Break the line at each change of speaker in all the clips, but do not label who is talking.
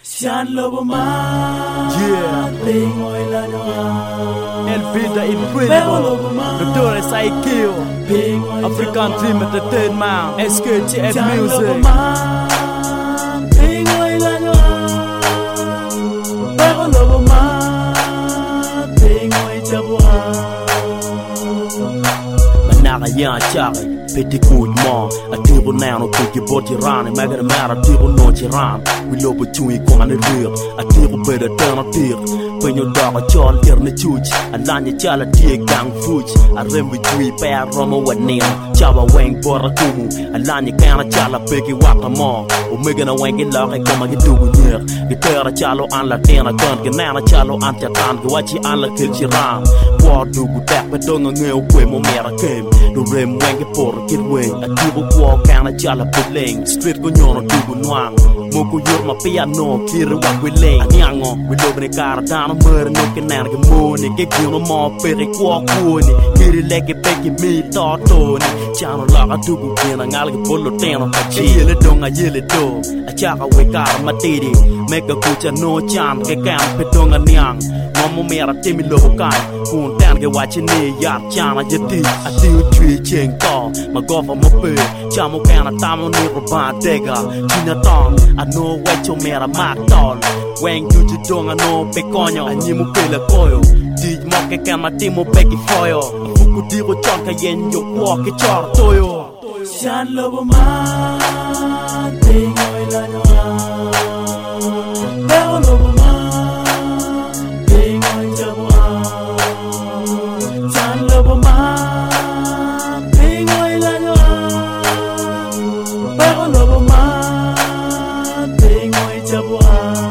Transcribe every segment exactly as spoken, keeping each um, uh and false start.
Shan lobo man,
Yeah,
ting oy la noa.
El Vida Incredible, the Doris I Kill,
Ting oy
African Dream Entertainment, S K T F
Shan lobo
Music.
man, ting oy la noa. Bebo lobo man, ting oy chabwa.
Manaka yan chari, petit coup de mort. A table now, no cookie body run. And Magan Mara table no chiran. We love it to come on the rear. A table better turn a tear. When your dog a child, you're the chuch. And then you tell a tear gang fooch. I rem with three pair Roma with name. Chaba wang bora kumu. And then you can't a chala piggy waka more. Or making a wanky lock and come and get do with her. Get her a chalo and Latina gun. Get nana chalo and Tatan. Go watch you and la kill chiran. War do good back, but don't know where my mera came. The rim wanky for get away. A table walk and a chala pudding. Street go on a tubu nwang. Moko yor ma piano, kiri wak we lay. Anyango, we love the car down a murder, no can nana get money. Get you no more, peri walk woody. Kiri leg it, peggy me, thought Tony. Channel log a tubu kin, and I'll get full of ten of a chill. A dong, a yellow door. A chaka wake out my titty. Make a kucha no chan, get camp, petong and young. Mama mera timmy low kind. Kun tan get watching me, yard chana jetty. I do tree ching call. My golf on my bird. Chamo can a tamo near a dega. China tong. I know what you made a mark doll. When you to dong, I know peconio, and you pay a coil. Did mock can my timo peggy foil. Who could deal with chonka yen, you walk a char toyo.
Shan lobo man, ting oy la noa. Bebo lobo man, ting oy chabwa. Shan lobo man, ting oy la noa. Bebo lobo man, ting oy chabwa.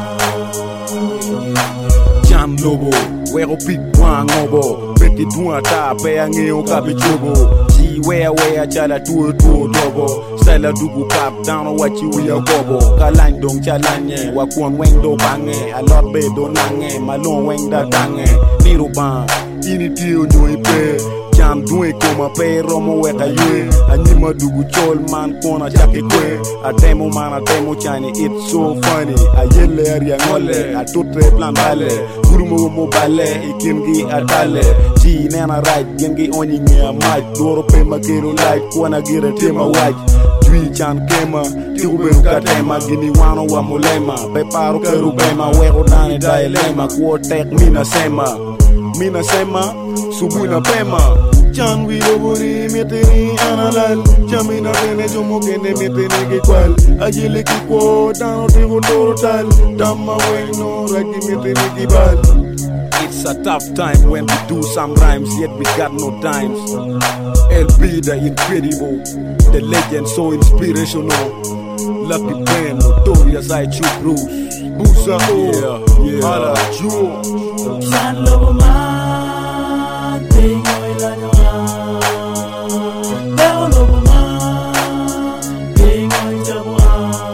Jam lobo, wero big wang obo. Beti dua ta pe ange o kabichobo. Ji wea wea chala tu tu dobo. Stella dugu cap down what you we a gobo. Kalang dong chalanye, wakon weng do bange. A lot be do nange, malon weng da tange. Niru ban, ini tiu nyoi pe. Jam due koma pe romo weka yue. Anima dugu chol man kona chake kwe. A demo man a demo chani, it's so funny. A yele area ngole, a tutre plan bale. Gurumo mo bale, ikingi atale. Ji nena right, gengi onyi nge a mic. Doro pe makero light, kwana gira tema white. Jui chan kema, tiku beru katema. Gini wano wa mulema, pe paro keru bema. Weko dane dialema, kuo tek mina sema. Mina sema, subuina pema. Chan we lobori meteni analal. Chamina tene jomo kene meteni ke kwal. Ajele ki kwa dano tigo total. Dama weno raki meteni ki bal. It's a tough time when we do some rhymes, yet we got no times. El Vida Incredible, the legend so inspirational. Lucky Ben, notorious I choose Bruce. Busa, yeah, yeah. Ala, Joe.
Shan lobo man, ting oy la noa. Bebo lobo man, ting oy chabwa.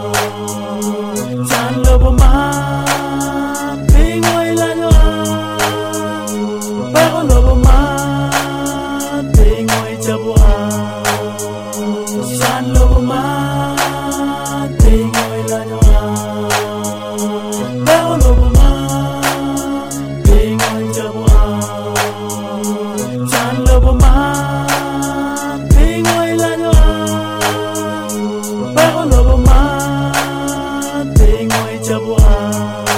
Shan lobo man, ting oy la noa. Bebo lobo man, ting oy chabwa. Shan lobo man, ting oy la noa. Bebo lobo man, ting oy chabwa. Shan lobo man, ting oy la noa. Bebo lobo man, ting oy chabwa.